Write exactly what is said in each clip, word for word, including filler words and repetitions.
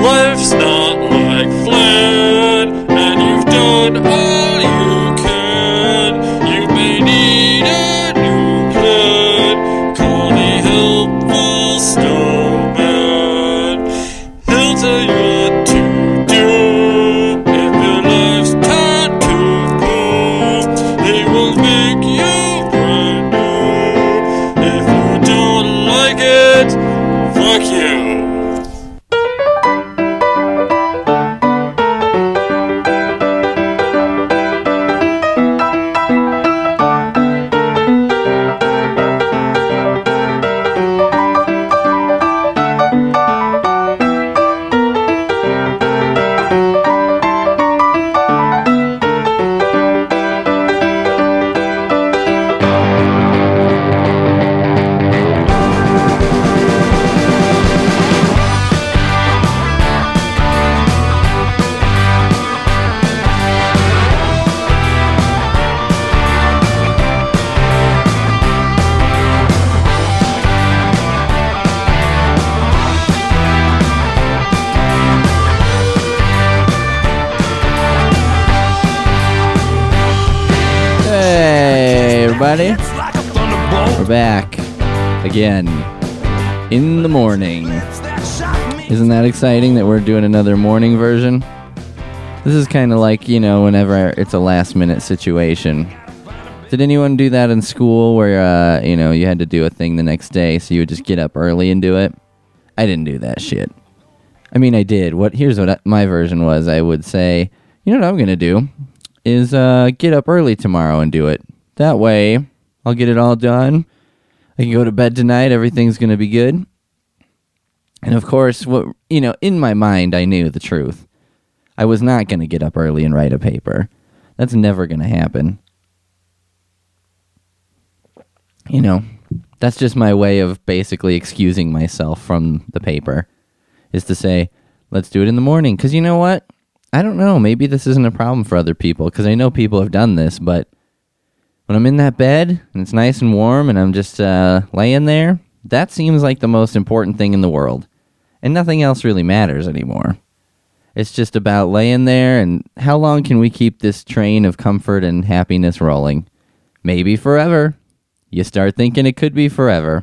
life's not like Flynn, and you've done all you can. You may need a new plan. Call the helpful snowman. He'll tell you what to do. If your life's time to go, he will make you brand new. If you don't like it, fuck you. Everybody, we're back again in the morning. Isn't that exciting that we're doing another morning version? This is kind of like, you know, whenever it's a last minute situation. Did anyone do that in school where, uh, you know, you had to do a thing the next day, so you would just get up early and do it? I didn't do that shit. I mean, I did. What? Here's what I, my version was. I would say, you know what I'm going to do is uh, get up early tomorrow and do it. That way, I'll get it all done. I can go to bed tonight. Everything's going to be good. And of course, what you know, in my mind, I knew the truth. I was not going to get up early and write a paper. That's never going to happen. You know, that's just my way of basically excusing myself from the paper, is to say, let's do it in the morning. Because you know what? I don't know. Maybe this isn't a problem for other people, because I know people have done this, but when I'm in that bed, and it's nice and warm, and I'm just uh, laying there, that seems like the most important thing in the world. And nothing else really matters anymore. It's just about laying there, and how long can we keep this train of comfort and happiness rolling? Maybe forever. You start thinking it could be forever.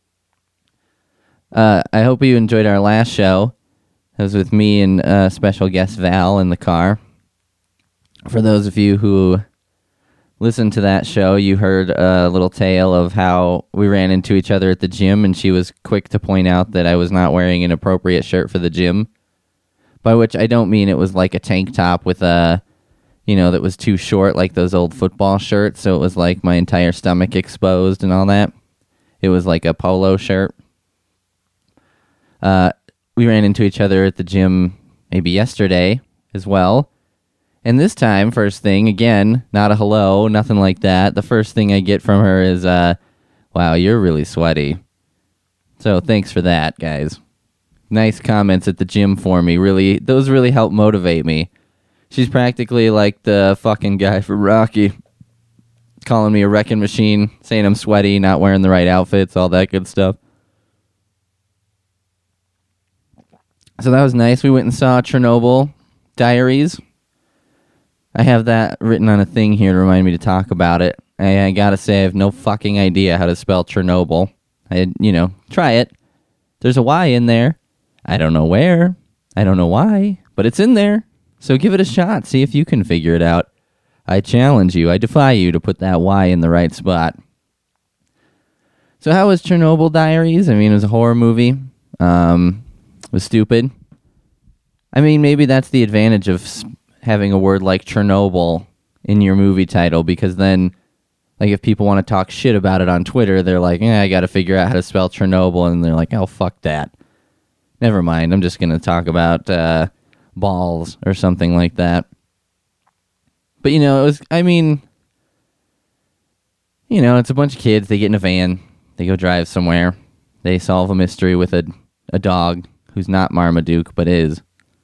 Uh, I hope you enjoyed our last show. It was with me and uh, special guest Val in the car. For those of you who listened to that show, you heard a little tale of how we ran into each other at the gym, and she was quick to point out that I was not wearing an appropriate shirt for the gym. By which I don't mean it was like a tank top with a, you know, that was too short, like those old football shirts, so it was like my entire stomach exposed and all that. It was like a polo shirt. Uh, we ran into each other at the gym maybe yesterday as well. And this time, first thing, again, not a hello, nothing like that. The first thing I get from her is, uh, wow, you're really sweaty. So thanks for that, guys. Nice comments at the gym for me. Really, those really help motivate me. She's practically like the fucking guy for Rocky, calling me a wrecking machine, saying I'm sweaty, not wearing the right outfits, all that good stuff. So that was nice. We went and saw Chernobyl Diaries. I have that written on a thing here to remind me to talk about it. I, I gotta say, I have no fucking idea how to spell Chernobyl. I, you know, try it. There's a Y in there. I don't know where. I don't know why, but it's in there. So give it a shot. See if you can figure it out. I challenge you. I defy you to put that Y in the right spot. So how was Chernobyl Diaries? I mean, it was a horror movie. Um, it was stupid. I mean, maybe that's the advantage of sp- having a word like Chernobyl in your movie title, because then, like, if people want to talk shit about it on Twitter, they're like, eh, I got to figure out how to spell Chernobyl, and they're like, oh, fuck that. Never mind, I'm just going to talk about uh, balls or something like that. But, you know, it was, I mean, you know, it's a bunch of kids, they get in a van, they go drive somewhere, they solve a mystery with a, a dog who's not Marmaduke, but is.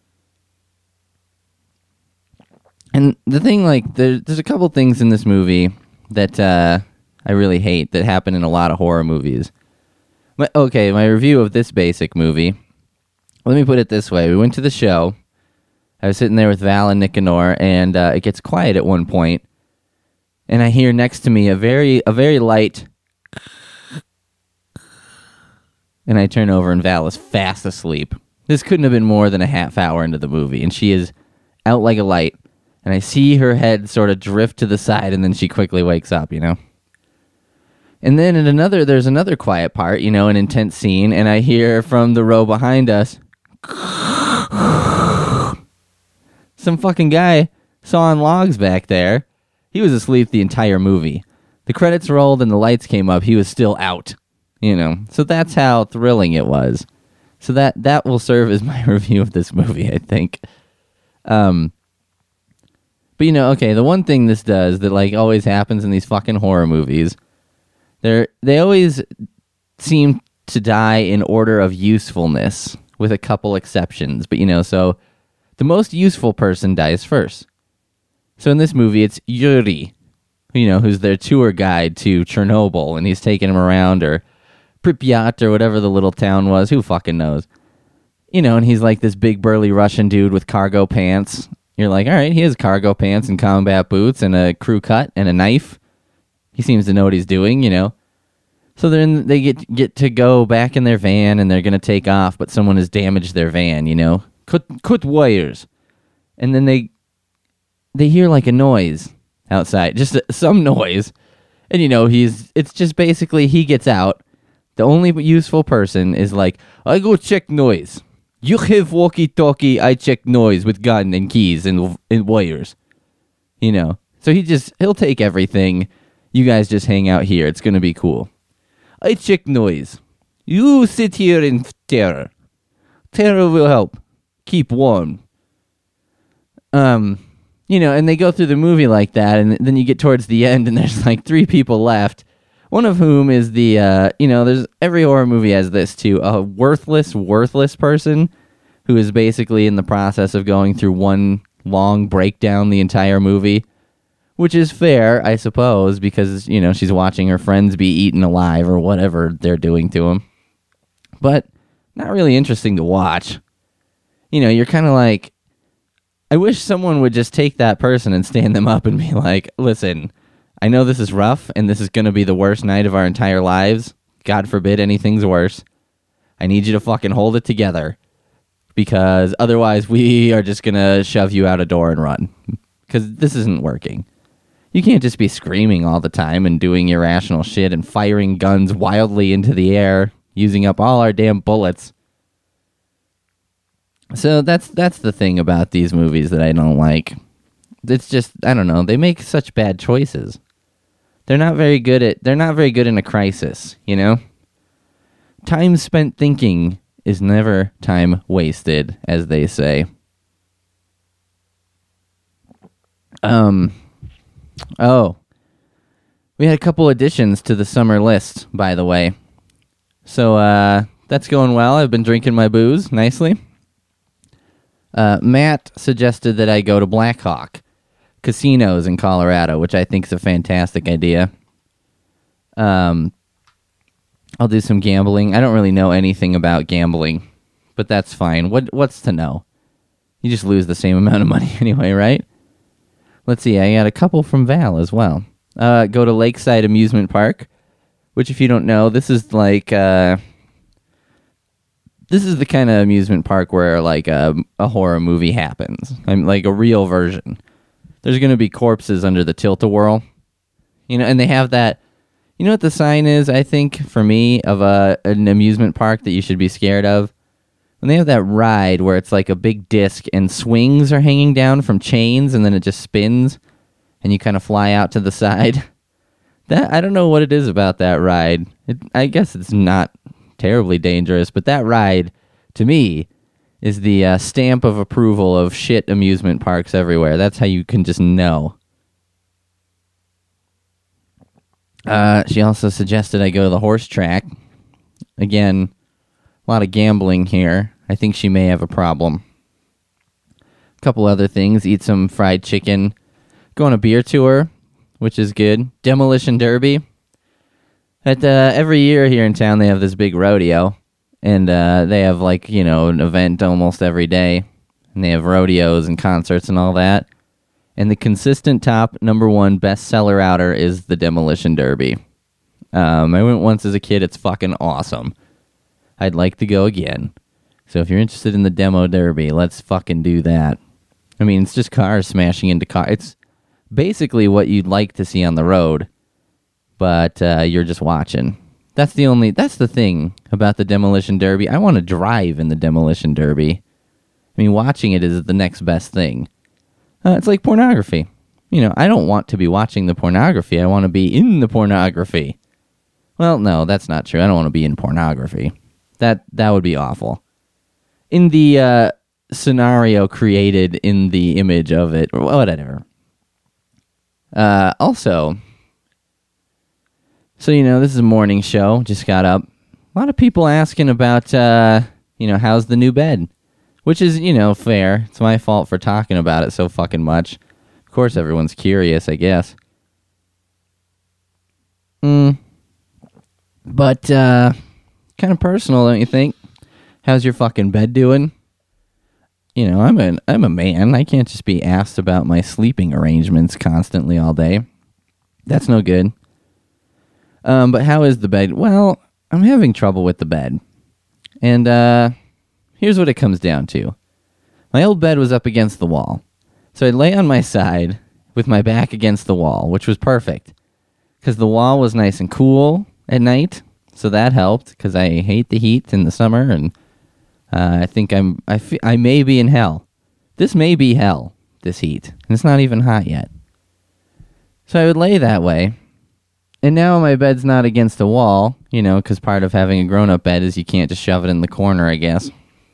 And the thing, like, there, there's a couple things in this movie that uh, I really hate that happen in a lot of horror movies. But, okay, my review of this basic movie let me put it this way. We went to the show. I was sitting there with Val and Nicanor, and uh, it gets quiet at one point, and I hear next to me a very a very light, and I turn over, and Val is fast asleep. This couldn't have been more than a half hour into the movie, and she is out like a light, and I see her head sort of drift to the side, and then she quickly wakes up, you know? And then in another, there's another quiet part, you know, an intense scene, and I hear from the row behind us, some fucking guy sawing logs back there. He was asleep the entire movie. The credits rolled and the lights came up. He was still out, you know? So that's how thrilling it was. So that, that will serve as my review of this movie, I think. Um, but, you know, okay, the one thing this does that, like, always happens in these fucking horror movies, they're, they always seem to die in order of usefulness, with a couple exceptions. But, you know, so the most useful person dies first. So in this movie, it's Yuri, you know, who's their tour guide to Chernobyl, and he's taking him around, or Pripyat, or whatever the little town was. Who fucking knows? You know, and he's like this big burly Russian dude with cargo pants. You're like, all right, he has cargo pants and combat boots and a crew cut and a knife. He seems to know what he's doing, you know. So then they get get to go back in their van, and they're going to take off, but someone has damaged their van, you know. Cut, cut wires. And then they they hear like a noise outside, just a, some noise. And, you know, he's it's just basically he gets out. The only useful person is like, I go check noise. You have walkie-talkie, I check noise with gun and keys and, and wires. You know, so he just, he'll take everything. You guys just hang out here. It's going to be cool. I check noise. You sit here in terror. Terror will help. Keep warm. Um, you know, and they go through the movie like that, and then you get towards the end, and there's like three people left. One of whom is the, uh, you know, there's every horror movie has this too, a worthless, worthless person who is basically in the process of going through one long breakdown the entire movie, which is fair, I suppose, because, you know, she's watching her friends be eaten alive or whatever they're doing to them. But not really interesting to watch. You know, you're kind of like, I wish someone would just take that person and stand them up and be like, listen, I know this is rough, and this is going to be the worst night of our entire lives. God forbid anything's worse. I need you to fucking hold it together, because otherwise we are just going to shove you out a door and run, because this isn't working. You can't just be screaming all the time and doing irrational shit and firing guns wildly into the air, using up all our damn bullets. So that's that's the thing about these movies that I don't like. It's just, I don't know, they make such bad choices. They're not very good at, they're not very good in a crisis, you know? Time spent thinking is never time wasted, as they say. Um, oh, we had a couple additions to the summer list, by the way. So, uh, that's going well. I've been drinking my booze nicely. Uh, Matt suggested that I go to Blackhawk Casinos in Colorado, which I think is a fantastic idea. Um, I'll do some gambling. I don't really know anything about gambling, but that's fine. What What's to know? You just lose the same amount of money anyway, right? Let's see. I got a couple from Val as well. Uh, go to Lakeside Amusement Park, which, if you don't know, this is like uh, this is the kind of amusement park where like a, a horror movie happens. I'm like a real version. There's going to be corpses under the tilt-a-whirl. You know, and they have that, you know what the sign is, I think, for me, of a an amusement park that you should be scared of? When they have that ride where it's like a big disc and swings are hanging down from chains and then it just spins and you kind of fly out to the side. That I don't know what it is about that ride. It, I guess it's not terribly dangerous, but that ride, to me, is the uh, stamp of approval of shit amusement parks everywhere. That's how you can just know. Uh, she also suggested I go to the horse track. Again, a lot of gambling here. I think she may have a problem. A couple other things. Eat some fried chicken. Go on a beer tour, which is good. Demolition Derby. At uh, every year here in town, they have this big rodeo. And uh, they have, like, you know, an event almost every day. And they have rodeos and concerts and all that. And the consistent top number one bestseller outer is the Demolition Derby. Um, I went once as a kid. It's fucking awesome. I'd like to go again. So if you're interested in the Demo Derby, let's fucking do that. I mean, it's just cars smashing into cars. It's basically what you'd like to see on the road, but uh, you're just watching. That's the only, that's the thing about the Demolition Derby. I want to drive in the Demolition Derby. I mean, watching it is the next best thing. Uh, it's like pornography. You know, I don't want to be watching the pornography. I want to be in the pornography. Well, no, that's not true. I don't want to be in pornography. That that would be awful. In the uh, scenario created in the image of it, or whatever. Uh, also, so, you know, this is a morning show. Just got up. A lot of people asking about, uh, you know, how's the new bed? Which is, you know, fair. It's my fault for talking about it so fucking much. Of course, everyone's curious, I guess. Hmm. But, uh, kind of personal, don't you think? How's your fucking bed doing? You know, I'm a, I'm a man. I can't just be asked about my sleeping arrangements constantly all day. That's no good. Um, but how is the bed? Well, I'm having trouble with the bed. And, uh... here's what it comes down to. My old bed was up against the wall. So I'd lay on my side with my back against the wall, which was perfect. Because the wall was nice and cool at night. So that helped, because I hate the heat in the summer. And uh, I think I'm, I, fe- I may be in hell. This may be hell, this heat. And it's not even hot yet. So I would lay that way. And now my bed's not against the wall, you know, because part of having a grown-up bed is you can't just shove it in the corner, I guess.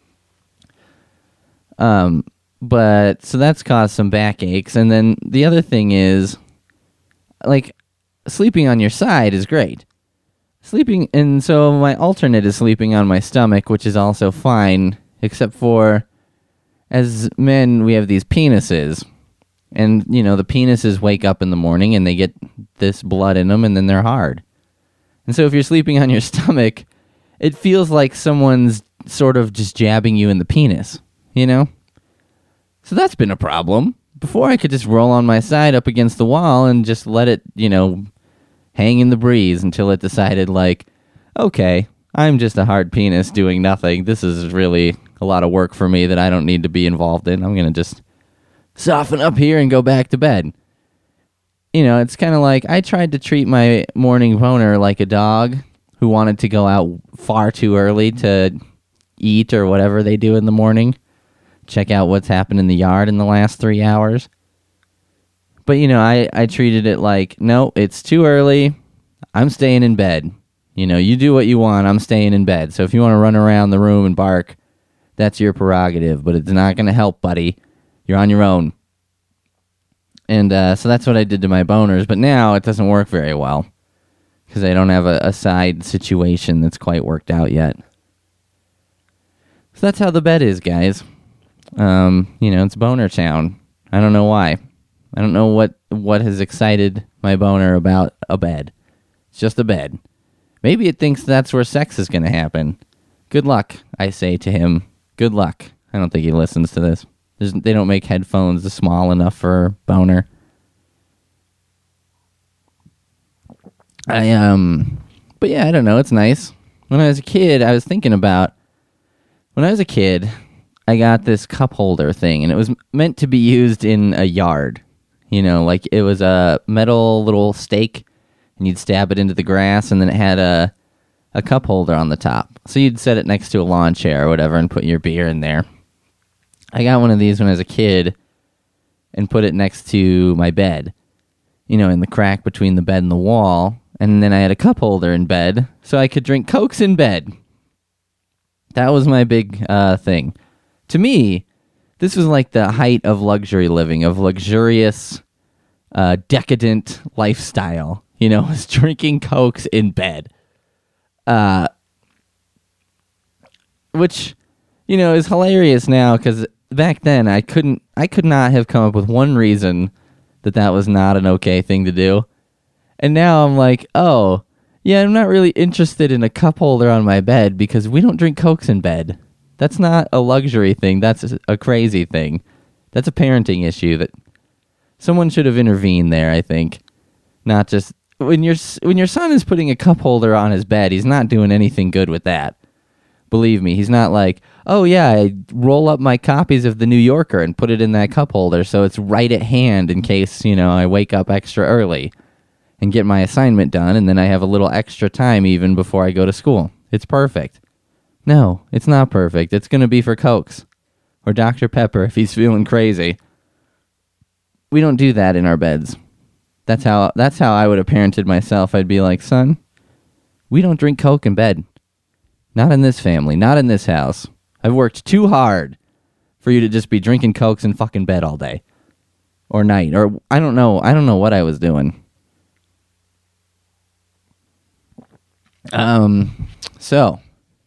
Um, but, so that's caused some backaches. And then the other thing is, like, sleeping on your side is great. Sleeping, and so my alternate is sleeping on my stomach, which is also fine, except for, as men, we have these penises. And, you know, the penises wake up in the morning and they get this blood in them and then they're hard. And so if you're sleeping on your stomach, it feels like someone's sort of just jabbing you in the penis. You know? So that's been a problem. Before I could just roll on my side up against the wall and just let it, you know, hang in the breeze until it decided, like, okay, I'm just a hard penis doing nothing. This is really a lot of work for me that I don't need to be involved in. I'm going to just soften up here and go back to bed. You know, it's kind of like I tried to treat my morning boner like a dog who wanted to go out far too early to eat or whatever they do in the morning. Check out what's happened in the yard in the last three hours. But, you know, I, I treated it like, no, it's too early. I'm staying in bed. You know, you do what you want. I'm staying in bed. So if you want to run around the room and bark, that's your prerogative. But it's not going to help, buddy. You're on your own. And uh, so that's what I did to my boners. But now it doesn't work very well. Because I don't have a, a side situation that's quite worked out yet. So that's how the bed is, guys. Um, you know, it's boner town. I don't know why. I don't know what, what has excited my boner about a bed. It's just a bed. Maybe it thinks that's where sex is going to happen. Good luck, I say to him. Good luck. I don't think he listens to this. There's, they don't make headphones small enough for boner. I, um, but yeah, I don't know. It's nice. When I was a kid, I was thinking about, when I was a kid, I got this cup holder thing, and it was meant to be used in a yard. You know, like it was a metal little stake, and you'd stab it into the grass, and then it had a a cup holder on the top. So you'd set it next to a lawn chair or whatever and put your beer in there. I got one of these when I was a kid and put it next to my bed, you know, in the crack between the bed and the wall. And then I had a cup holder in bed, so I could drink Cokes in bed. That was my big uh, thing. To me, this was like the height of luxury living, of luxurious, uh, decadent lifestyle. You know, was drinking Cokes in bed. Uh, which, you know, is hilarious now, because back then I couldn't, I could not have come up with one reason that that was not an okay thing to do. And now I'm like, oh, Yeah, I'm not really interested in a cup holder on my bed because we don't drink Cokes in bed. That's not a luxury thing. That's a crazy thing. That's a parenting issue that someone should have intervened there, I think. Not just when your when your son is putting a cup holder on his bed, he's not doing anything good with that. Believe me, he's not like, "Oh yeah, I roll up my copies of The New Yorker and put it in that cup holder so it's right at hand in case, you know, I wake up extra early and get my assignment done and then I have a little extra time even before I go to school." It's perfect. No, it's not perfect. It's going to be for Cokes or Doctor Pepper if he's feeling crazy. We don't do that in our beds. That's how that's how I would have parented myself. I'd be like, "Son, we don't drink Coke in bed. Not in this family, not in this house. I've worked too hard for you to just be drinking Cokes in fucking bed all day or night or I don't know. I don't know what I was doing." Um so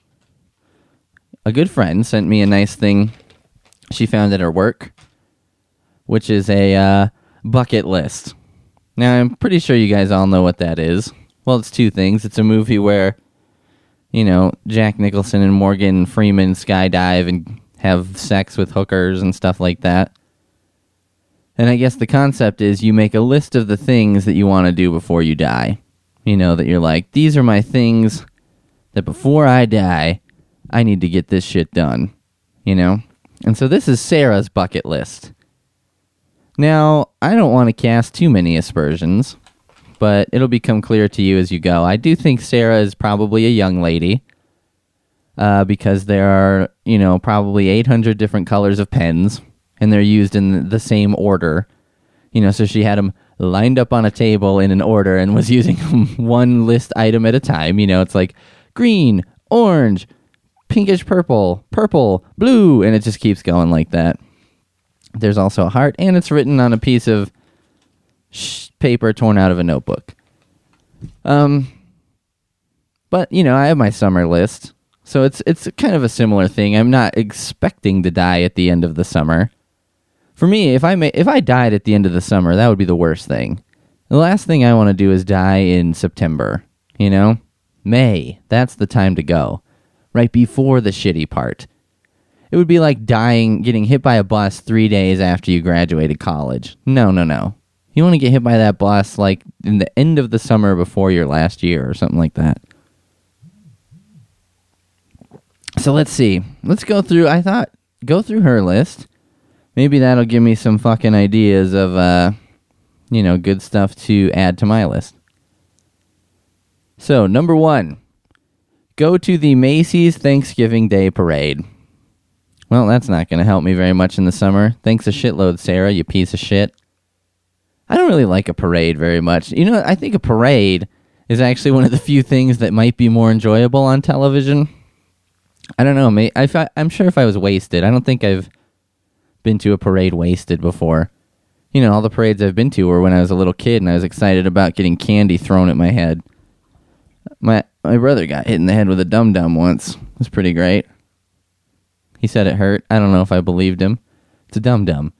a good friend sent me a nice thing she found at her work, which is a uh, bucket list. Now, I'm pretty sure you guys all know what that is. Well, it's two things. It's a movie where, you know, Jack Nicholson and Morgan Freeman skydive and have sex with hookers and stuff like that. And I guess the concept is you make a list of the things that you want to do before you die. You know, that you're like, these are my things that before I die, I need to get this shit done, you know? And so this is Sarah's bucket list. Now, I don't want to cast too many aspersions, but it'll become clear to you as you go. I do think Sarah is probably a young lady, uh, because there are, you know, probably eight hundred different colors of pens, and they're used in the same order. You know, so she had them lined up on a table in an order and was using them one list item at a time. You know, it's like green, orange, pinkish purple, purple, blue, and it just keeps going like that. There's also a heart, and it's written on a piece of sh- paper torn out of a notebook. Um, but, you know, I have my summer list, so it's it's kind of a similar thing. I'm not expecting to die at the end of the summer. For me, if I may, if I died at the end of the summer, that would be the worst thing. The last thing I want to do is die in September, you know? May, that's the time to go. Right before the shitty part. It would be like dying, getting hit by a bus three days after you graduated college. No, no, no. You want to get hit by that bus like in the end of the summer before your last year or something like that. So let's see. Let's go through, I thought, go through her list. Maybe that'll give me some fucking ideas of, uh, you know, good stuff to add to my list. So, number one. Go to the Macy's Thanksgiving Day Parade. Well, that's not going to help me very much in the summer. Thanks a shitload, Sarah, you piece of shit. I don't really like a parade very much. You know, I think a parade is actually one of the few things that might be more enjoyable on television. I don't know. I, I'm sure if I was wasted, I don't think I've been to a parade wasted before. You know, all the parades I've been to were when I was a little kid and I was excited about getting candy thrown at my head. My my brother got hit in the head with a dum-dum once. It was pretty great. He said it hurt. I don't know if I believed him. It's a dum-dum.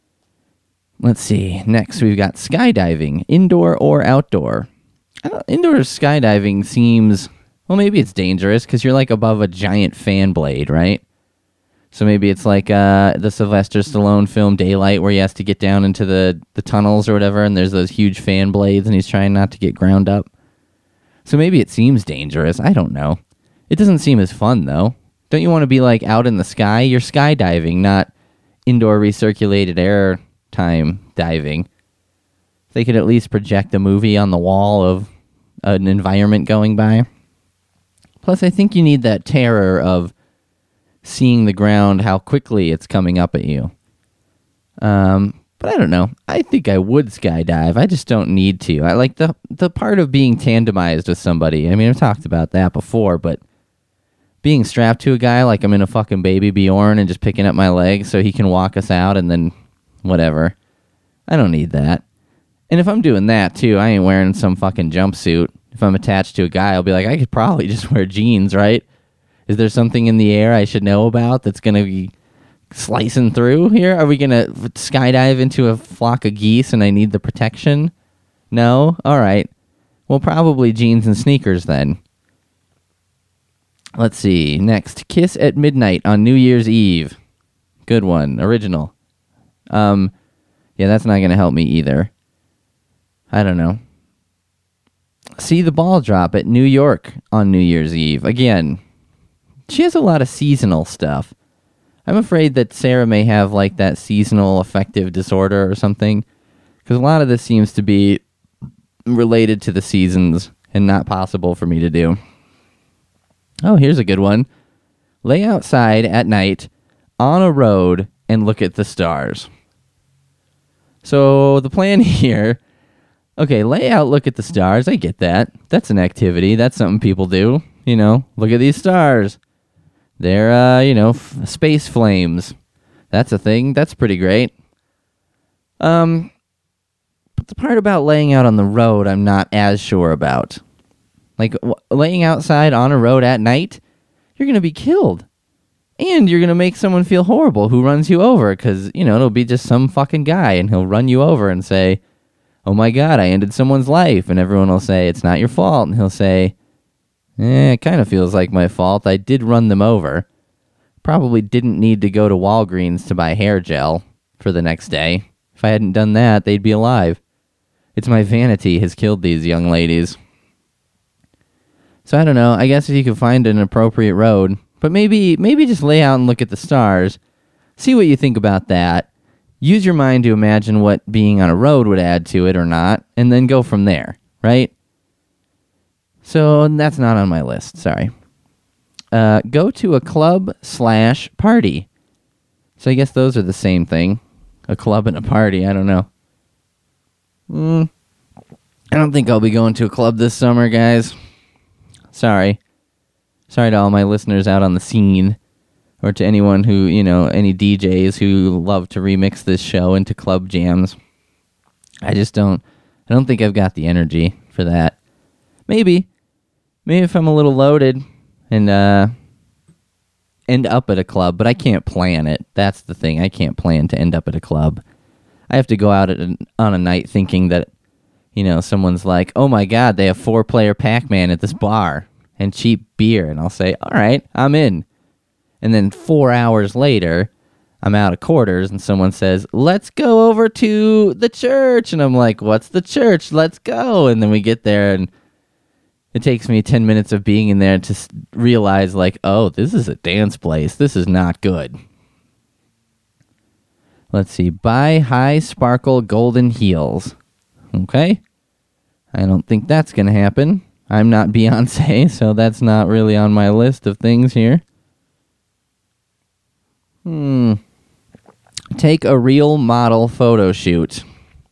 Let's see. Next, we've got skydiving, indoor or outdoor. I don't, indoor skydiving seems, well, maybe it's dangerous because you're like above a giant fan blade, right? So maybe it's like uh, the Sylvester Stallone film Daylight where he has to get down into the, the tunnels or whatever, and there's those huge fan blades, and he's trying not to get ground up. So maybe it seems dangerous. I don't know. It doesn't seem as fun, though. Don't you want to be, like, out in the sky? You're skydiving, not indoor recirculated air time diving. They could at least project a movie on the wall of an environment going by. Plus, I think you need that terror of seeing the ground, how quickly it's coming up at you. Um... But I don't know. I think I would skydive. I just don't need to. I like the the part of being tandemized with somebody. I mean, I've talked about that before, but being strapped to a guy like I'm in a fucking Baby Bjorn and just picking up my legs so he can walk us out and then whatever. I don't need that. And if I'm doing that, too, I ain't wearing some fucking jumpsuit. If I'm attached to a guy, I'll be like, I could probably just wear jeans, right? Is there something in the air I should know about that's going to be slicing through here? Are we gonna skydive into a flock of geese and I need the protection? No? Alright. Well, probably jeans and sneakers then. Let's see. Next, kiss at midnight on New Year's Eve. Good one. Original. Um, yeah, that's not going to help me either. I don't know. See the ball drop at New York on New Year's Eve. Again, she has a lot of seasonal stuff. I'm afraid that Sarah may have like that seasonal affective disorder or something, because a lot of this seems to be related to the seasons and not possible for me to do. Oh, here's a good one. Lay outside at night on a road and look at the stars. So the plan here, okay, lay out, look at the stars. I get that. That's an activity. That's something people do. You know, look at these stars. They're, uh, you know, f- space flames. That's a thing. That's pretty great. Um, but the part about laying out on the road, I'm not as sure about. Like, w- laying outside on a road at night, you're going to be killed. And you're going to make someone feel horrible who runs you over, because, you know, it'll be just some fucking guy, and he'll run you over and say, oh my God, I ended someone's life. And everyone will say, it's not your fault. And he'll say, eh, it kind of feels like my fault. I did run them over. Probably didn't need to go to Walgreens to buy hair gel for the next day. If I hadn't done that, they'd be alive. It's my vanity has killed these young ladies. So I don't know. I guess if you could find an appropriate road, but maybe maybe just lay out and look at the stars. See what you think about that. Use your mind to imagine what being on a road would add to it or not, and then go from there, right? So that's not on my list, sorry. Uh, go to a club slash party. So I guess those are the same thing. A club and a party, I don't know. Mm, I don't think I'll be going to a club this summer, guys. Sorry. Sorry to all my listeners out on the scene, or to anyone who, you know, any D Js who love to remix this show into club jams. I just don't, I don't think I've got the energy for that. Maybe. Maybe if I'm a little loaded and uh, end up at a club, but I can't plan it. That's the thing. I can't plan to end up at a club. I have to go out at an, on a night thinking that, you know, someone's like, oh my God, they have four-player Pac-Man at this bar and cheap beer. And I'll say, all right, I'm in. And then four hours later, I'm out of quarters and someone says, let's go over to the church. And I'm like, what's the church? Let's go. And then we get there and it takes me ten minutes of being in there to realize, like, oh, this is a dance place. This is not good. Let's see. Buy high sparkle golden heels. Okay. I don't think that's going to happen. I'm not Beyonce, so that's not really on my list of things here. Hmm. Take a real model photo shoot.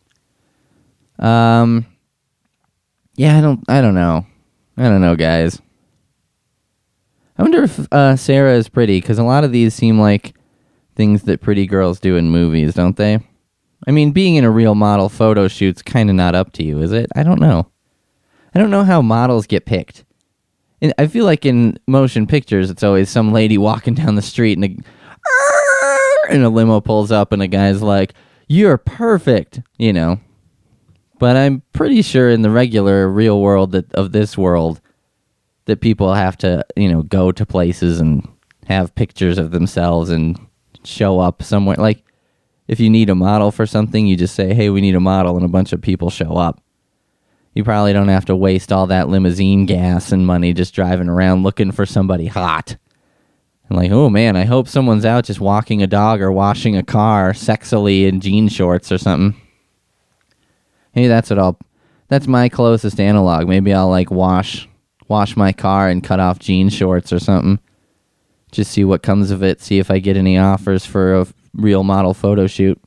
Um. Yeah, I don't. I don't know. I don't know, guys. I wonder if uh, Sarah is pretty, because a lot of these seem like things that pretty girls do in movies, don't they? I mean, being in a real model photo shoot's kind of not up to you, is it? I don't know. I don't know how models get picked. And I feel like in motion pictures, it's always some lady walking down the street and a, and a limo pulls up and a guy's like, you're perfect, you know. But I'm pretty sure in the regular real world that of this world that people have to, you know, go to places and have pictures of themselves and show up somewhere. Like, if you need a model for something, you just say, hey, we need a model, and a bunch of people show up. You probably don't have to waste all that limousine gas and money just driving around looking for somebody hot. And like, oh man, I hope someone's out just walking a dog or washing a car sexily in jean shorts or something. Hey, that's what I'll, that's my closest analog. Maybe I'll like wash, wash my car and cut off jean shorts or something. Just see what comes of it. See if I get any offers for a real model photo shoot.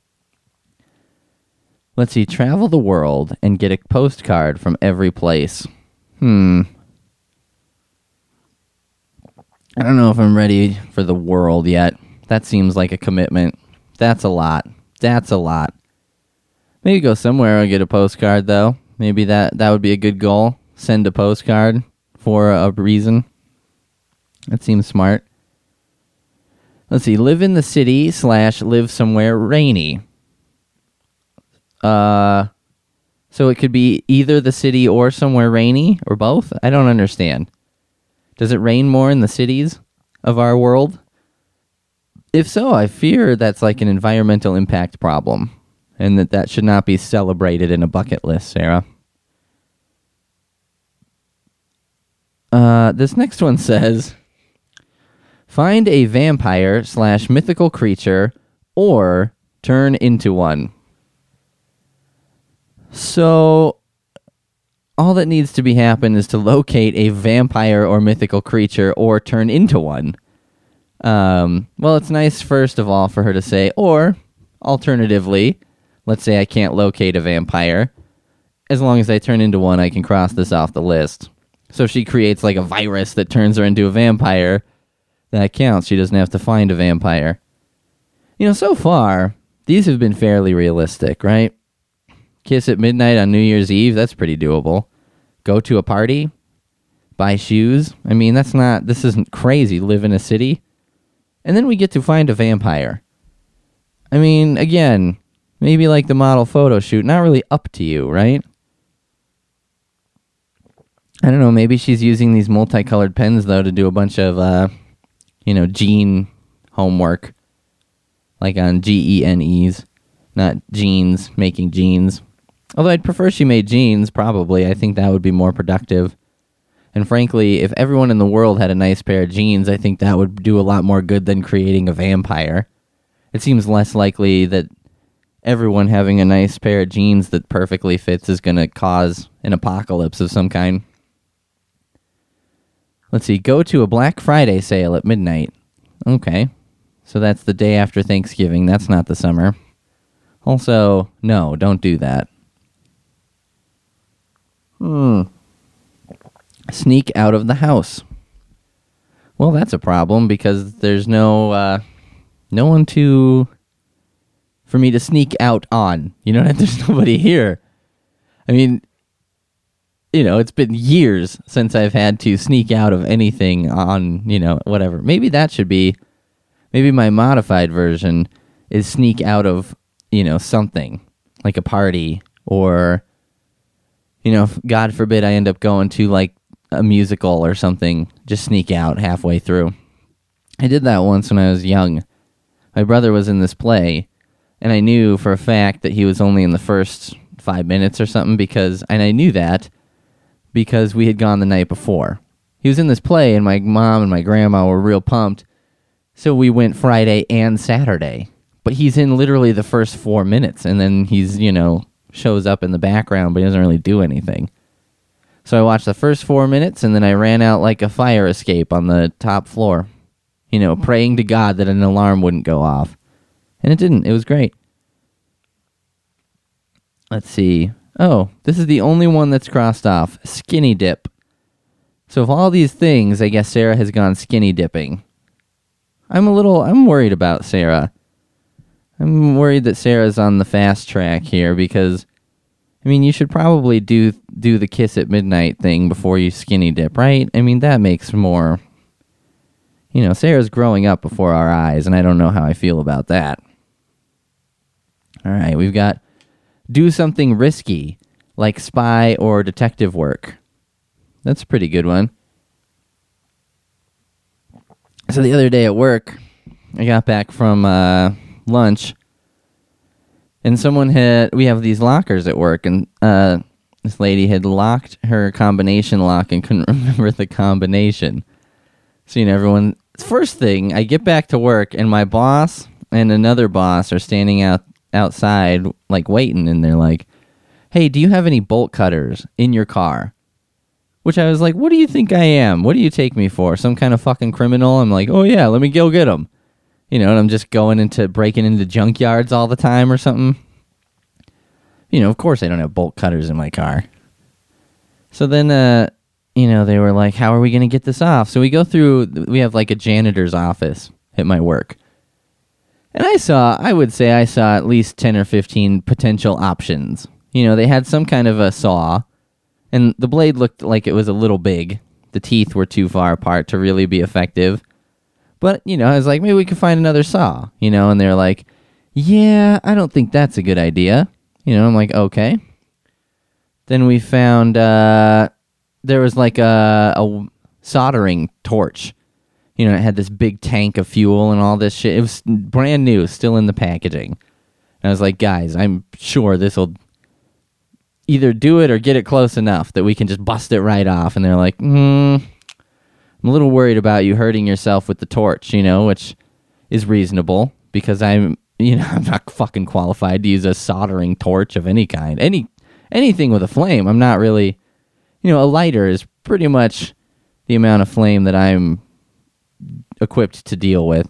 Let's see. Travel the world and get a postcard from every place. Hmm. I don't know if I'm ready for the world yet. That seems like a commitment. That's a lot. That's a lot. Maybe go somewhere and get a postcard, though. Maybe that, that would be a good goal. Send a postcard for a reason. That seems smart. Let's see. Live in the city slash live somewhere rainy. Uh, So it could be either the city or somewhere rainy, or both? I don't understand. Does it rain more in the cities of our world? If so, I fear that's like an environmental impact problem, and that that should not be celebrated in a bucket list, Sarah. Uh, this next one says, find a vampire slash mythical creature or turn into one. So, all that needs to be happen is to locate a vampire or mythical creature or turn into one. Um, well, it's nice, first of all, for her to say, or, alternatively, let's say I can't locate a vampire. As long as I turn into one, I can cross this off the list. So if she creates like a virus that turns her into a vampire, that counts. She doesn't have to find a vampire. You know, so far, these have been fairly realistic, right? Kiss at midnight on New Year's Eve, that's pretty doable. Go to a party, buy shoes. I mean, that's not, this isn't crazy, live in a city. And then we get to find a vampire. I mean, again, maybe like the model photo shoot, not really up to you, right? I don't know, maybe she's using these multicolored pens, though, to do a bunch of, uh, you know, gene homework. Like on G E N Es, not genes, making jeans. Although I'd prefer she made jeans, probably. I think that would be more productive. And frankly, if everyone in the world had a nice pair of jeans, I think that would do a lot more good than creating a vampire. It seems less likely that everyone having a nice pair of jeans that perfectly fits is going to cause an apocalypse of some kind. Let's see, go to a Black Friday sale at midnight. Okay, so that's the day after Thanksgiving. That's not the summer. Also, no, don't do that. Hmm. Sneak out of the house. Well, that's a problem because there's no uh, no one to for me to sneak out on. You know, there's nobody here. I mean, you know, it's been years since I've had to sneak out of anything on, you know, whatever. Maybe that should be, maybe my modified version is sneak out of, you know, something like a party or, you know, if, God forbid I end up going to like a musical or something, just sneak out halfway through. I did that once when I was young. My brother was in this play, and I knew for a fact that he was only in the first five minutes or something because, and I knew that because we had gone the night before. He was in this play, and my mom and my grandma were real pumped, so we went Friday and Saturday. But he's in literally the first four minutes, and then he's, you know, shows up in the background, but he doesn't really do anything. So I watched the first four minutes, and then I ran out like a fire escape on the top floor, you know, praying to God that an alarm wouldn't go off. And it didn't. It was great. Let's see. Oh, this is the only one that's crossed off. Skinny dip. So of all these things, I guess Sarah has gone skinny dipping. I'm a little, I'm worried about Sarah. I'm worried that Sarah's on the fast track here because, I mean, you should probably do do the kiss at midnight thing before you skinny dip, right? I mean, that makes more, you know, Sarah's growing up before our eyes, and I don't know how I feel about that. All right, we've got do something risky, like spy or detective work. That's a pretty good one. So the other day at work, I got back from uh, lunch, and someone had, we have these lockers at work, and uh, this lady had locked her combination lock and couldn't remember the combination. So, you know, everyone, first thing, I get back to work, and my boss and another boss are standing out outside, like, waiting, and they're like, hey, do you have any bolt cutters in your car? Which I was like, what do you think I am? What do you take me for? Some kind of fucking criminal? I'm like, oh yeah, let me go get them. You know, and I'm just going into, breaking into junkyards all the time or something. You know, of course I don't have bolt cutters in my car. So then, uh, you know, they were like, how are we going to get this off? So we go through, we have like a janitor's office at my work. And I saw, I would say I saw at least ten or fifteen potential options. You know, they had some kind of a saw, and the blade looked like it was a little big. The teeth were too far apart to really be effective. But, you know, I was like, maybe we could find another saw, you know, and they're like, yeah, I don't think that's a good idea. You know, I'm like, okay. Then we found uh, there was like a, a soldering torch. You know, it had this big tank of fuel and all this shit. It was brand new, still in the packaging. And I was like, guys, I'm sure this will either do it or get it close enough that we can just bust it right off. And they're like, hmm, I'm a little worried about you hurting yourself with the torch, you know, which is reasonable because I'm, you know, I'm not fucking qualified to use a soldering torch of any kind. Any anything with a flame. I'm not really, you know, a lighter is pretty much the amount of flame that I'm equipped to deal with.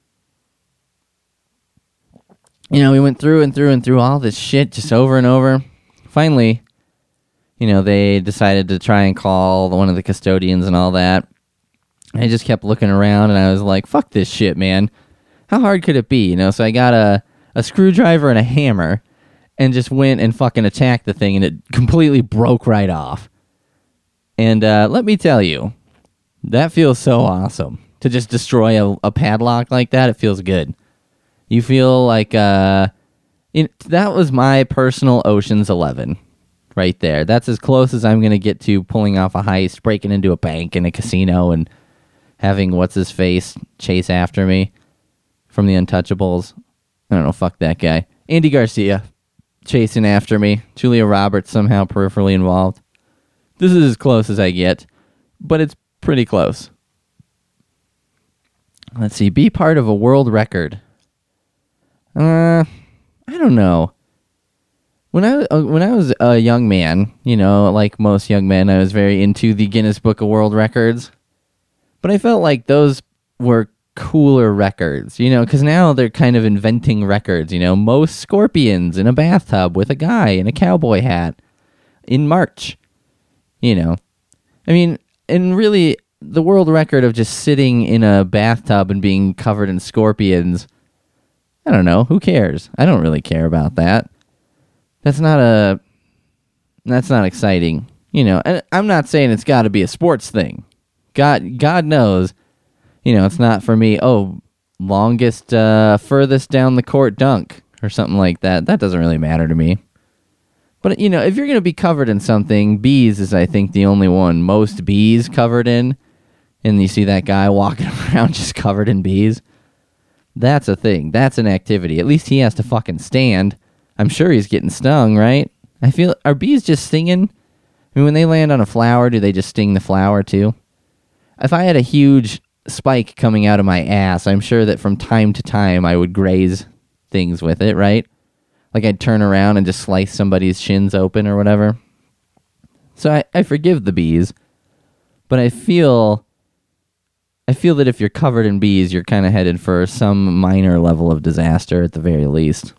You know, we went through and through and through all this shit just over and over. Finally, you know, they decided to try and call one of the custodians and all that. I just kept looking around and I was like, fuck this shit, man. How hard could it be? You know, so I got a, a screwdriver and a hammer and just went and fucking attacked the thing and it completely broke right off. And uh, let me tell you, that feels so awesome. To just destroy a, a padlock like that, it feels good. You feel like, uh, you know, that was my personal Ocean's Eleven right there. That's as close as I'm going to get to pulling off a heist, breaking into a bank in a casino, and having what's-his-face chase after me from the Untouchables. I don't know, fuck that guy. Andy Garcia chasing after me. Julia Roberts somehow peripherally involved. This is as close as I get, but it's pretty close. Let's see, be part of a world record. Uh, I don't know. When I uh, when I was a young man, you know, like most young men, I was very into the Guinness Book of World Records. But I felt like those were cooler records, you know, because now they're kind of inventing records, you know, most scorpions in a bathtub with a guy in a cowboy hat in March, you know. I mean, and really, the world record of just sitting in a bathtub and being covered in scorpions, I don't know, who cares? I don't really care about that. That's not a, that's not exciting, you know. And I'm not saying it's got to be a sports thing. God, God knows, you know, it's not for me, oh, longest, uh, furthest down the court dunk or something like that. That doesn't really matter to me. But, you know, if you're going to be covered in something, bees is, I think, the only one most bees covered in. And you see that guy walking around just covered in bees. That's a thing. That's an activity. At least he has to fucking stand. I'm sure he's getting stung, right? I feel, are bees just stinging? I mean, when they land on a flower, do they just sting the flower too? If I had a huge spike coming out of my ass, I'm sure that from time to time I would graze things with it, right? Like I'd turn around and just slice somebody's shins open or whatever. So I, I forgive the bees, but I feel I feel that if you're covered in bees, you're kind of headed for some minor level of disaster at the very least.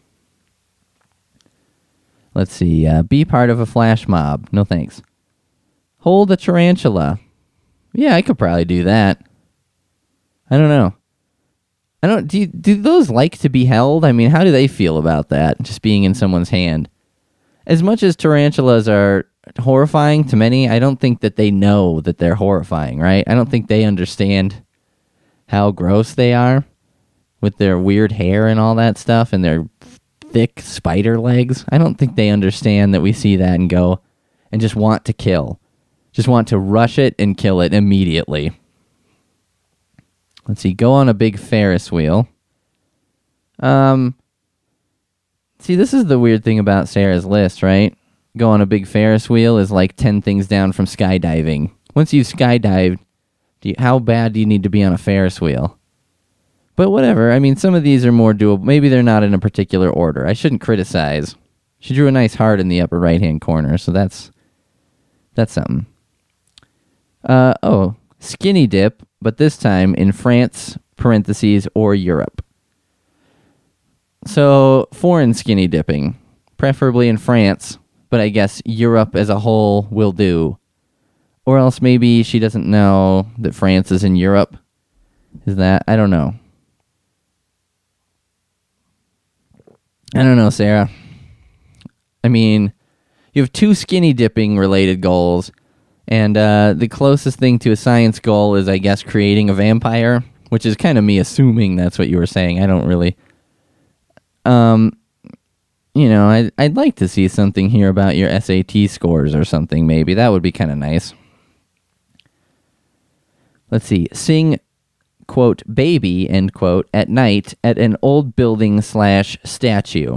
Let's see. Uh, be part of a flash mob. No thanks. Hold a tarantula. Yeah, I could probably do that. I don't know. I don't. Do you, do those like to be held? I mean, how do they feel about that? Just being in someone's hand. As much as tarantulas are horrifying to many, I don't think that they know that they're horrifying, right? I don't think they understand how gross they are with their weird hair and all that stuff and their thick spider legs. I don't think they understand that we see that and go and just want to kill. Just want to rush it and kill it immediately. Let's see, go on a big Ferris wheel. Um, see, this is the weird thing about Sarah's list, right? Go on a big Ferris wheel is like ten things down from skydiving. Once you've skydived, do you, how bad do you need to be on a Ferris wheel? But whatever, I mean, some of these are more doable. Maybe they're not in a particular order. I shouldn't criticize. She drew a nice heart in the upper right-hand corner, so that's that's something. Uh, oh, skinny dip, but this time in France, parentheses, or Europe. So, foreign skinny dipping, preferably in France, but I guess Europe as a whole will do. Or else maybe she doesn't know that France is in Europe. Is that? I don't know. I don't know, Sarah. I mean, you have two skinny dipping related goals, and uh, the closest thing to a science goal is, I guess, creating a vampire, which is kind of me assuming that's what you were saying. I don't really... Um, you know, I'd, I'd like to see something here about your S A T scores or something, maybe. That would be kind of nice. Let's see. Sing, quote, baby, end quote, at night at an old building slash statue.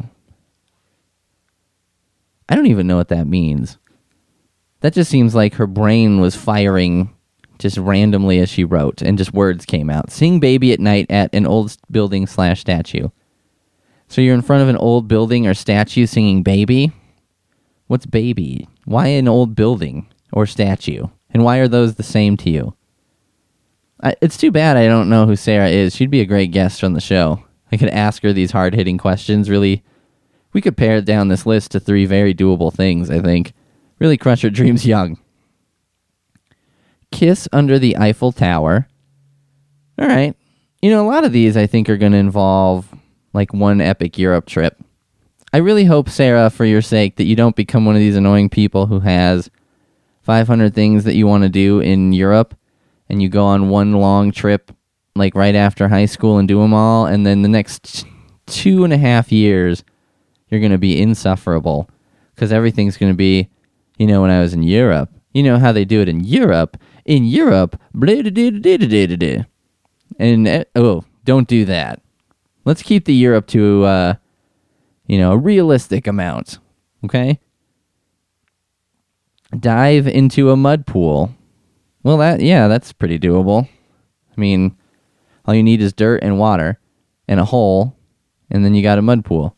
I don't even know what that means. That just seems like her brain was firing just randomly as she wrote, and just words came out. Sing baby at night at an old building slash statue. So you're in front of an old building or statue singing baby? What's baby? Why an old building or statue? And why are those the same to you? I, it's too bad I don't know who Sarah is. She'd be a great guest on the show. I could ask her these hard-hitting questions. Really, we could pare down this list to three very doable things, I think. Really crush her dreams young. Kiss under the Eiffel Tower. All right. You know, a lot of these I think are going to involve like one epic Europe trip. I really hope, Sarah, for your sake, that you don't become one of these annoying people who has five hundred things that you want to do in Europe, and you go on one long trip like right after high school and do them all, and then the next two and a half years you're going to be insufferable because everything's going to be, you know, when I was in Europe. You know how they do it in Europe. In Europe, blah-da-da-da-da-da-da-da. And, uh, oh, don't do that. Let's keep the Europe to, uh, you know, a realistic amount, okay? Dive into a mud pool. Well, that, yeah, that's pretty doable. I mean, all you need is dirt and water and a hole, and then you got a mud pool.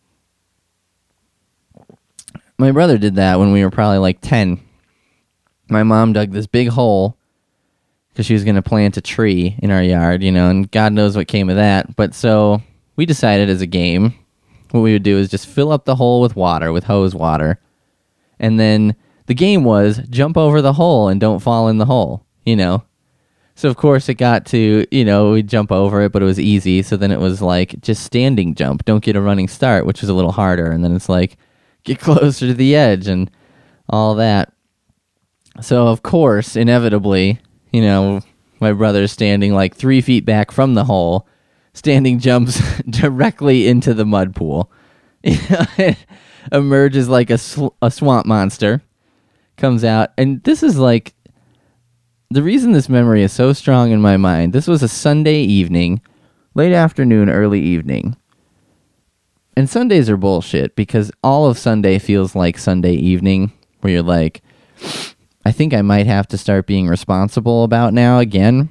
My brother did that when we were probably like ten. My mom dug this big hole because she was going to plant a tree in our yard, you know, and God knows what came of that. But so we decided as a game, what we would do is just fill up the hole with water, with hose water. And then the game was jump over the hole and don't fall in the hole, you know. So, of course, it got to, you know, we'd jump over it, but it was easy. So then it was like just standing jump. Don't get a running start, which was a little harder. And then it's like get closer to the edge and all that. So, of course, inevitably, you know, my brother's standing like three feet back from the hole, standing jumps directly into the mud pool. It emerges like a, sw- a swamp monster, comes out. And this is like, the reason this memory is so strong in my mind, this was a Sunday evening, late afternoon, early evening. And Sundays are bullshit because all of Sunday feels like Sunday evening, where you're like, I think I might have to start being responsible about now again.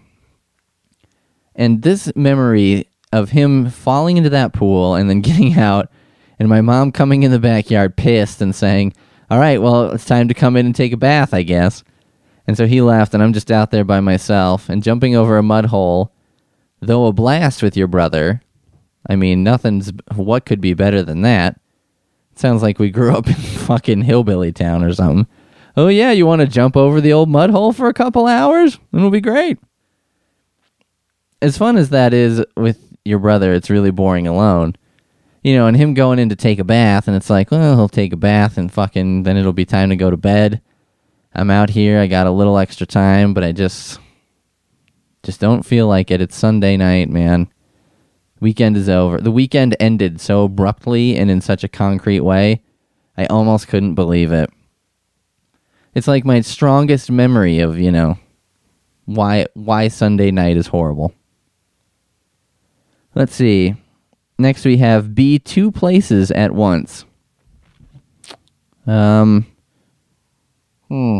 And this memory of him falling into that pool and then getting out, and my mom coming in the backyard pissed and saying, all right, well, it's time to come in and take a bath, I guess. And so he left, and I'm just out there by myself and jumping over a mud hole, though a blast with your brother. I mean, nothing's, what could be better than that? It sounds like we grew up in fucking hillbilly town or something. Oh, yeah, you want to jump over the old mud hole for a couple hours? It'll be great. As fun as that is with your brother, it's really boring alone. You know, and him going in to take a bath, and it's like, well, he'll take a bath, and fucking, then it'll be time to go to bed. I'm out here, I got a little extra time, but I just, just don't feel like it. It's Sunday night, man. Weekend is over. The weekend ended so abruptly and in such a concrete way, I almost couldn't believe it. It's like my strongest memory of, you know, why why Sunday night is horrible. Let's see. Next we have be two places at once. Um, hmm.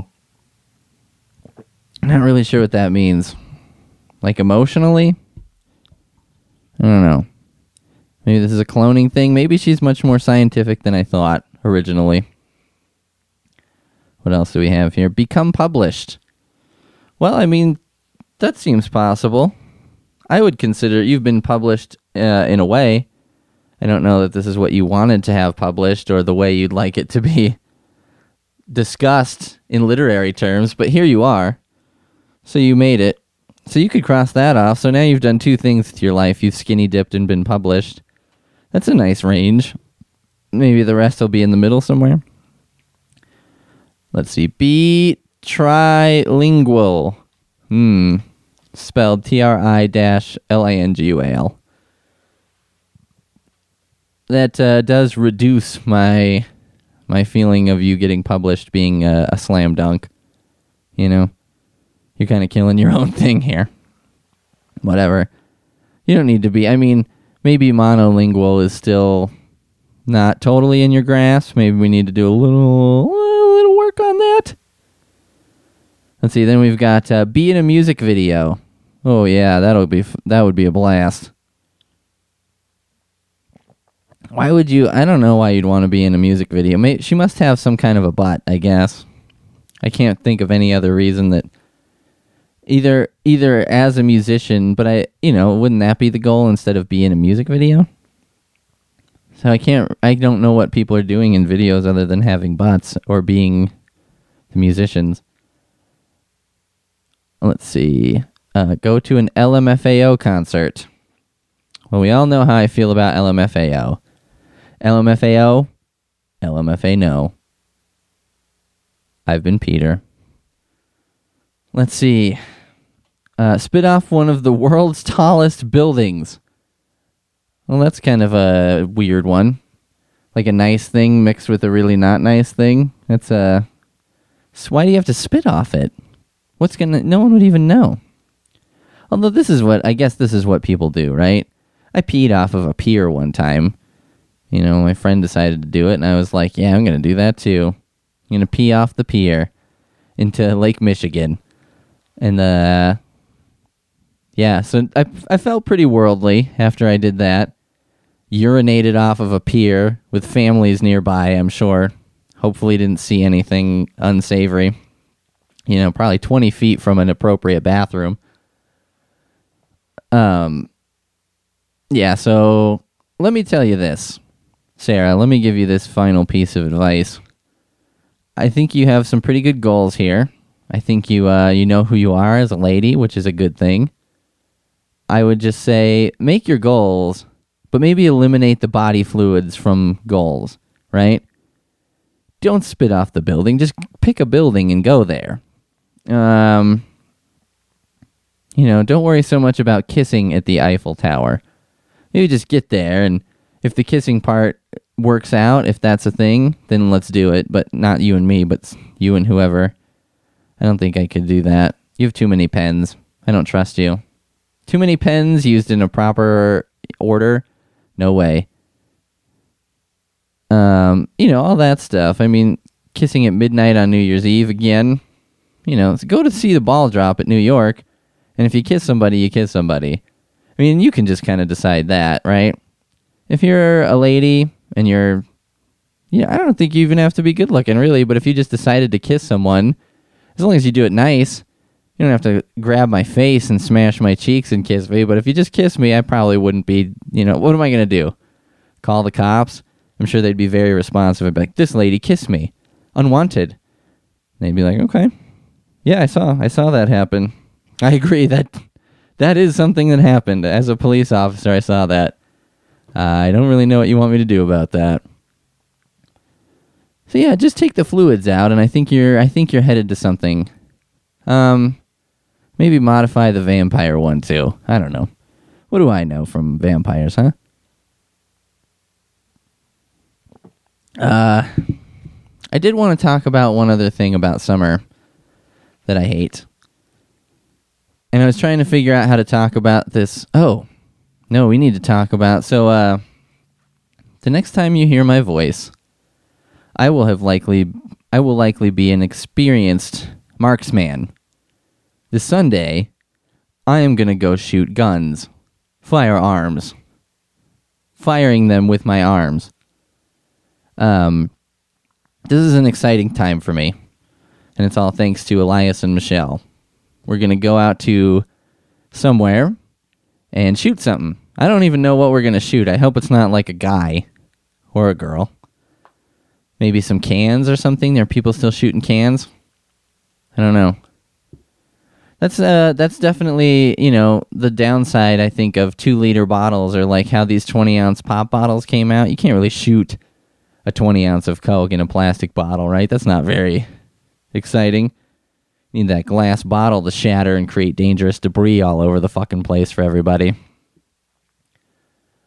Not really sure what that means. Like emotionally? I don't know. Maybe this is a cloning thing. Maybe she's much more scientific than I thought originally. What else do we have here? Become published. Well, I mean, that seems possible. I would consider you've been published uh, in a way. I don't know that this is what you wanted to have published or the way you'd like it to be discussed in literary terms, but here you are. So you made it. So you could cross that off. So now you've done two things with your life. You've skinny dipped and been published. That's a nice range. Maybe the rest will be in the middle somewhere. Let's see. Be trilingual. Hmm. Spelled T R I L I N G U A L. that uh, does reduce my my feeling of you getting published being a, a slam dunk. You know, you're kind of killing your own thing here. Whatever. You don't need to be. I mean, maybe monolingual is still not totally in your grasp. Maybe we need to do a little, a little work on that. Let's see. Then we've got uh, be in a music video. Oh yeah, that'll be that would be a blast. Why would you? I don't know why you'd want to be in a music video. Maybe, she must have some kind of a butt, I guess. I can't think of any other reason that. Either either as a musician, but I, you know, wouldn't that be the goal instead of be in a music video? So I can't, I don't know what people are doing in videos other than having butts or being the musicians. Let's see. Uh, go to an L M F A O concert. Well, we all know how I feel about L M F A O. L M F A O, L M F A no. I've been Peter. Let's see. Uh, spit off one of the world's tallest buildings. Well, that's kind of a weird one. Like a nice thing mixed with a really not nice thing. That's a... So why do you have to spit off it? What's gonna... No one would even know. Although this is what... I guess this is what people do, right? I peed off of a pier one time. You know, my friend decided to do it, and I was like, yeah, I'm gonna do that too. I'm gonna pee off the pier into Lake Michigan. And, uh... yeah, so I I felt pretty worldly after I did that. Urinated off of a pier with families nearby, I'm sure. Hopefully didn't see anything unsavory. You know, probably twenty feet from an appropriate bathroom. Um, yeah, so let me tell you this. Sarah, let me give you this final piece of advice. I think you have some pretty good goals here. I think you uh, you know who you are as a lady, which is a good thing. I would just say, make your goals, but maybe eliminate the body fluids from goals, right? Don't spit off the building. Just pick a building and go there. Um, you know, don't worry so much about kissing at the Eiffel Tower. Maybe just get there, and if the kissing part works out, if that's a thing, then let's do it. But not you and me, but you and whoever. I don't think I could do that. You have too many pens. I don't trust you. Too many pens used in a proper order? No way. Um, you know, all that stuff. I mean, kissing at midnight on New Year's Eve again. You know, go to see the ball drop at New York, and if you kiss somebody, you kiss somebody. I mean, you can just kind of decide that, right? If you're a lady and you're... Yeah, I don't think you even have to be good looking, really, but if you just decided to kiss someone, as long as you do it nice... You don't have to grab my face and smash my cheeks and kiss me, but if you just kiss me, I probably wouldn't be, you know, what am I going to do? Call the cops? I'm sure they'd be very responsive. I'd be like, this lady kissed me. Unwanted. And they'd be like, okay. Yeah, I saw. I saw that happen. I agree. That that is something that happened. As a police officer, I saw that. Uh, I don't really know what you want me to do about that. So yeah, just take the fluids out, and I think you're, I think you're headed to something. Um... Maybe modify the vampire one, too. I don't know. What do I know from vampires, huh? Uh, I did want to talk about one other thing about summer that I hate. And I was trying to figure out how to talk about this. Oh, no, we need to talk about... So, uh, the next time you hear my voice, I will have likely... I will likely be an experienced marksman. This Sunday, I am going to go shoot guns. Firearms. Firing them with my arms. Um, this is an exciting time for me. And it's all thanks to Elias and Michelle. We're going to go out to somewhere and shoot something. I don't even know what we're going to shoot. I hope it's not like a guy or a girl. Maybe some cans or something. There are people still shooting cans. I don't know. That's uh, that's definitely, you know, the downside, I think, of two-liter bottles, or like how these twenty-ounce pop bottles came out. You can't really shoot a twenty ounce of Coke in a plastic bottle, right? That's not very exciting. You need that glass bottle to shatter and create dangerous debris all over the fucking place for everybody.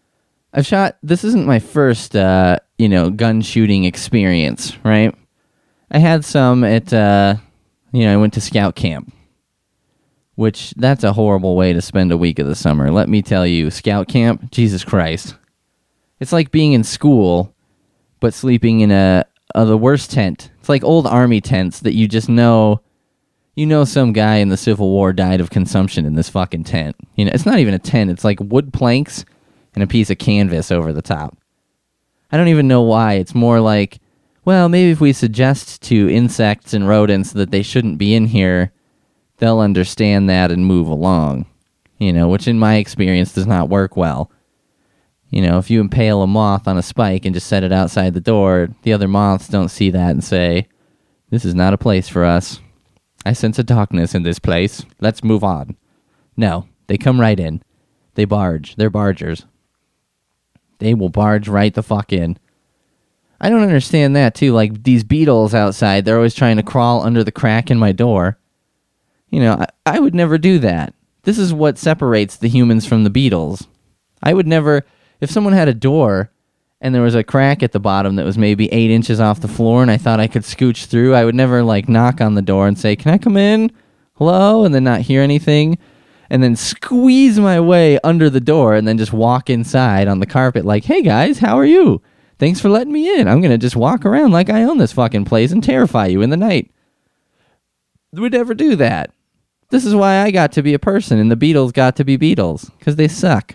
I've shot, this isn't my first, uh, you know, gun shooting experience, right? I had some at, uh, you know, I went to scout camp, which that's a horrible way to spend a week of the summer. Let me tell you, scout camp, Jesus Christ. It's like being in school, but sleeping in a, a the worst tent. It's like old army tents that you just know, you know some guy in the Civil War died of consumption in this fucking tent. You know, it's not even a tent. It's like wood planks and a piece of canvas over the top. I don't even know why. It's more like, well, maybe if we suggest to insects and rodents that they shouldn't be in here, they'll understand that and move along. You know, which in my experience does not work well. You know, if you impale a moth on a spike and just set it outside the door, the other moths don't see that and say, this is not a place for us. I sense a darkness in this place. Let's move on. No, they come right in. They barge. They're bargers. They will barge right the fuck in. I don't understand that, too. Like, these beetles outside, they're always trying to crawl under the crack in my door. You know, I, I would never do that. This is what separates the humans from the beetles. I would never... If someone had a door and there was a crack at the bottom that was maybe eight inches off the floor and I thought I could scooch through, I would never, like, knock on the door and say, can I come in? Hello? And then not hear anything. And then squeeze my way under the door and then just walk inside on the carpet like, hey, guys, how are you? Thanks for letting me in. I'm going to just walk around like I own this fucking place and terrify you in the night. Would never do that. This is why I got to be a person and the Beatles got to be Beatles, because they suck.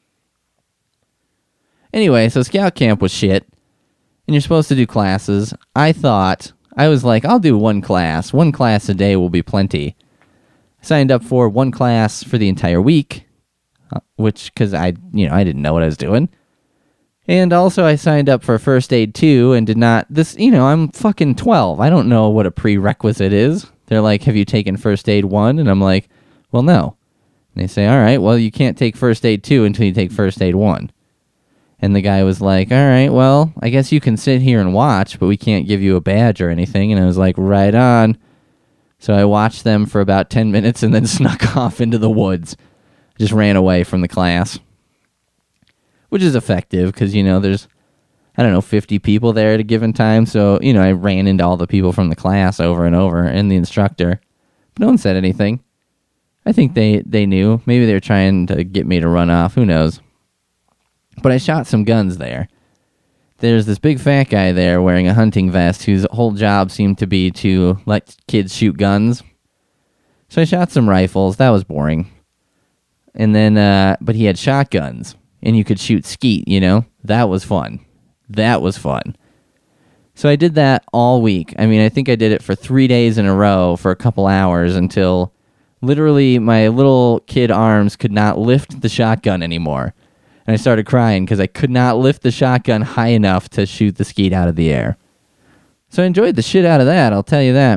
Anyway, so scout camp was shit, and you're supposed to do classes. I thought, I was like, I'll do one class. One class a day will be plenty. I signed up for one class for the entire week, uh, which, because I, you know, I didn't know what I was doing. And also I signed up for first aid too, and did not, this, you know, I'm fucking twelve. I don't know what a prerequisite is. They're like, have you taken first aid one? And I'm like, well, no. And they say, all right, well, you can't take first aid two until you take first aid one. And the guy was like, all right, well, I guess you can sit here and watch, but we can't give you a badge or anything. And I was like, right on. So I watched them for about ten minutes and then snuck off into the woods. Just ran away from the class. Which is effective because, you know, there's, I don't know, fifty people there at a given time. So, you know, I ran into all the people from the class over and over and the instructor. But no one said anything. I think they, they knew. Maybe they were trying to get me to run off. Who knows? But I shot some guns there. There's this big fat guy there wearing a hunting vest whose whole job seemed to be to let kids shoot guns. So I shot some rifles. That was boring. And then, uh, but he had shotguns. And you could shoot skeet, you know? That was fun. That was fun. So I did that all week. I mean, I think I did it for three days in a row for a couple hours until literally my little kid arms could not lift the shotgun anymore. And I started crying because I could not lift the shotgun high enough to shoot the skeet out of the air. So I enjoyed the shit out of that, I'll tell you that.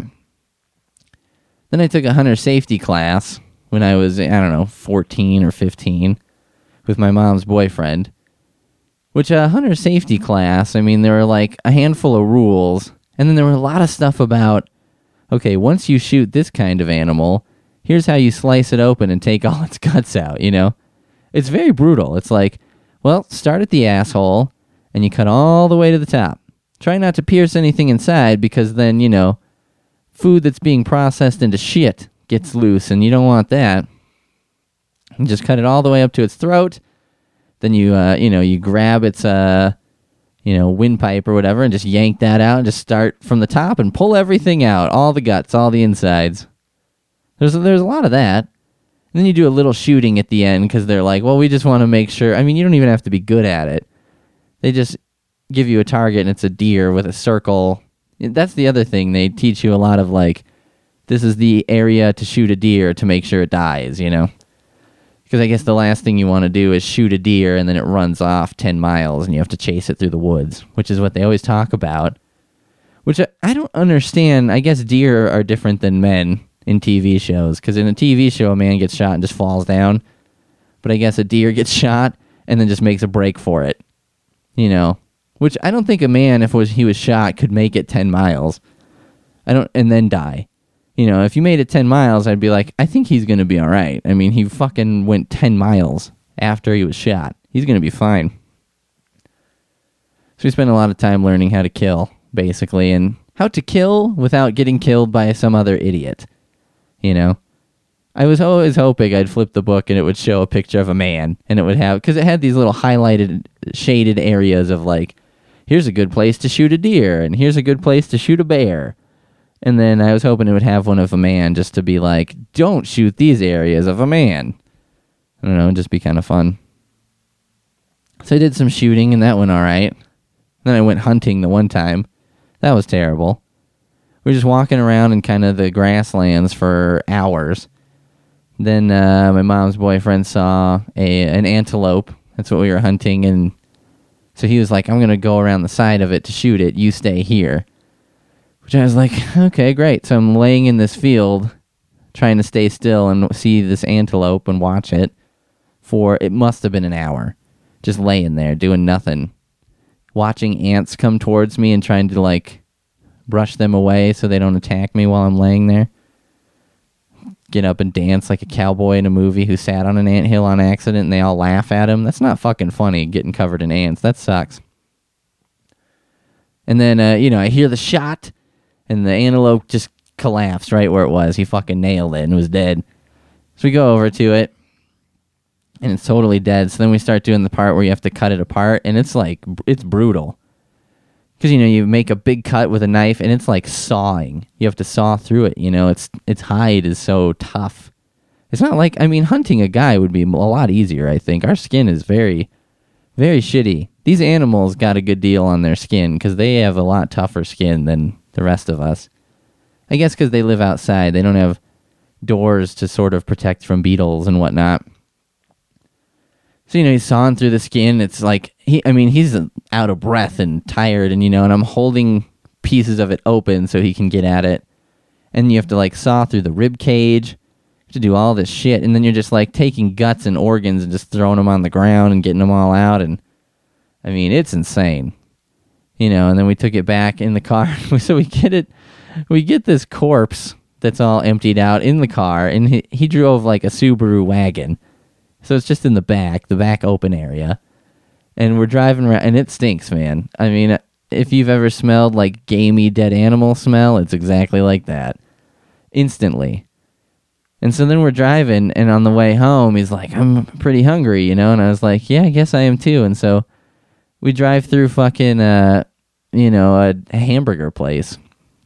Then I took a hunter safety class when I was, I don't know, fourteen or fifteen with my mom's boyfriend. Which a hunter safety class, I mean, there were like a handful of rules. And then there were a lot of stuff about, okay, once you shoot this kind of animal, here's how you slice it open and take all its guts out, you know? It's very brutal. It's like, well, start at the asshole, and you cut all the way to the top. Try not to pierce anything inside, because then, you know, food that's being processed into shit gets loose, and you don't want that. And just cut it all the way up to its throat. Then you, uh, you know, you grab its, uh, you know, windpipe or whatever, and just yank that out, and just start from the top and pull everything out, all the guts, all the insides. There's there's a lot of that. And then you do a little shooting at the end because they're like, well, we just want to make sure. I mean, you don't even have to be good at it. They just give you a target and it's a deer with a circle. That's the other thing. They teach you a lot of like, this is the area to shoot a deer to make sure it dies, you know? Because I guess the last thing you want to do is shoot a deer and then it runs off ten miles and you have to chase it through the woods, which is what they always talk about. Which I, I don't understand. I guess deer are different than men in T V shows, because in a T V show, a man gets shot and just falls down. But I guess a deer gets shot and then just makes a break for it. You know? Which I don't think a man, if it was, he was shot, could make it ten miles. I don't, and then die. You know, if you made it ten miles, I'd be like, I think he's going to be all right. I mean, he fucking went ten miles after he was shot. He's going to be fine. So we spent a lot of time learning how to kill, basically, and how to kill without getting killed by some other idiot. You know? I was always hoping I'd flip the book and it would show a picture of a man, and it would have, because it had these little highlighted, shaded areas of like, here's a good place to shoot a deer, and here's a good place to shoot a bear. And then I was hoping it would have one of a man just to be like, don't shoot these areas of a man. I don't know, it'd just be kind of fun. So I did some shooting, and that went all right. Then I went hunting the one time. That was terrible. We were just walking around in kind of the grasslands for hours. Then uh, my mom's boyfriend saw a an antelope. That's what we were hunting, and so he was like, I'm going to go around the side of it to shoot it. You stay here. Which I was like, okay, great. So I'm laying in this field trying to stay still and see this antelope and watch it for, it must have been an hour. Just laying there doing nothing. Watching ants come towards me and trying to, like, brush them away so they don't attack me while I'm laying there. Get up and dance like a cowboy in a movie who sat on an anthill on accident and they all laugh at him. That's not fucking funny, getting covered in ants. That sucks. And then, uh, you know, I hear the shot, and the antelope just collapsed right where it was. He fucking nailed it and was dead. So we go over to it, and it's totally dead. So then we start doing the part where you have to cut it apart, and it's like, it's brutal. Because, you know, you make a big cut with a knife, and it's like sawing. You have to saw through it, you know. Its its hide is so tough. It's not like, I mean, hunting a guy would be a lot easier, I think. Our skin is very, very shitty. These animals got a good deal on their skin, because they have a lot tougher skin than the rest of us. I guess because they live outside. They don't have doors to sort of protect from beetles and whatnot. So, you know, he's sawing through the skin. It's like, he, I mean, he's out of breath and tired, and, you know, and I'm holding pieces of it open so he can get at it. And you have to, like, saw through the rib cage. You have to do all this shit. And then you're just, like, taking guts and organs and just throwing them on the ground and getting them all out. And, I mean, it's insane. You know, and then we took it back in the car. So we get it, we get this corpse that's all emptied out in the car. And he, he drove, like, a Subaru wagon. So it's just in the back, the back open area. And we're driving around, and it stinks, man. I mean, if you've ever smelled like gamey dead animal smell, it's exactly like that. Instantly. And so then we're driving, and on the way home, he's like, I'm pretty hungry, you know? And I was like, yeah, I guess I am too. And so we drive through fucking, uh, you know, a, a hamburger place.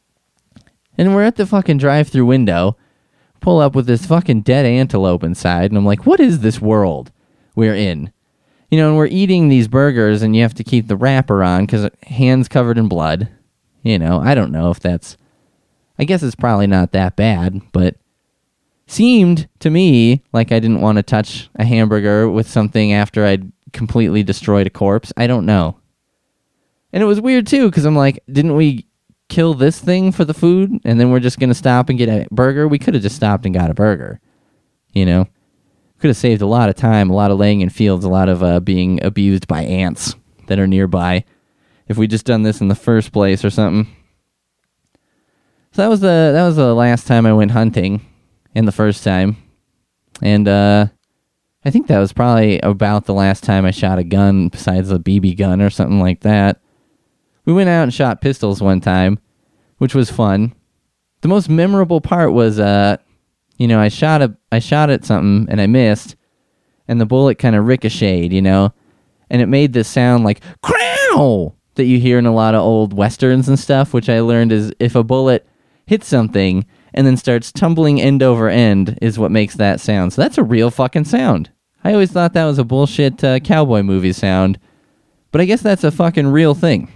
And we're at the fucking drive-through window. Pull up with this fucking dead antelope inside, and I'm like, what is this world we're in? You know, and we're eating these burgers, and you have to keep the wrapper on because hands covered in blood. You know, I don't know if that's, I guess it's probably not that bad, but seemed to me like I didn't want to touch a hamburger with something after I'd completely destroyed a corpse. I don't know. And it was weird too, because I'm like, didn't we kill this thing for the food, and then we're just going to stop and get a burger? We could have just stopped and got a burger, you know? Could have saved a lot of time, a lot of laying in fields, a lot of uh, being abused by ants that are nearby if we just done this in the first place or something. So that was the that was the last time I went hunting, and the first time. And uh, I think that was probably about the last time I shot a gun besides a B B gun or something like that. We went out and shot pistols one time, which was fun. The most memorable part was, uh, you know, I shot a, I shot at something and I missed, and the bullet kind of ricocheted, you know, and it made this sound like "crow" that you hear in a lot of old westerns and stuff, which I learned is if a bullet hits something and then starts tumbling end over end is what makes that sound. So that's a real fucking sound. I always thought that was a bullshit uh, cowboy movie sound, but I guess that's a fucking real thing.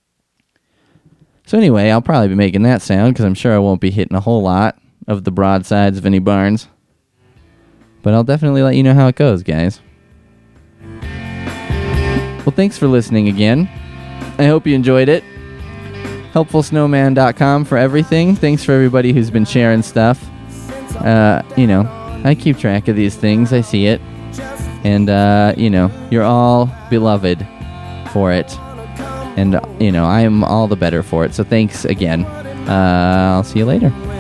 So anyway, I'll probably be making that sound because I'm sure I won't be hitting a whole lot of the broadsides of any barns. But I'll definitely let you know how it goes, guys. Well, thanks for listening again. I hope you enjoyed it. helpful snowman dot com for everything. Thanks for everybody who's been sharing stuff. Uh, you know, I keep track of these things. I see it. And, uh, you know, you're all beloved for it. And, you know, I am all the better for it. So thanks again. Uh, I'll see you later.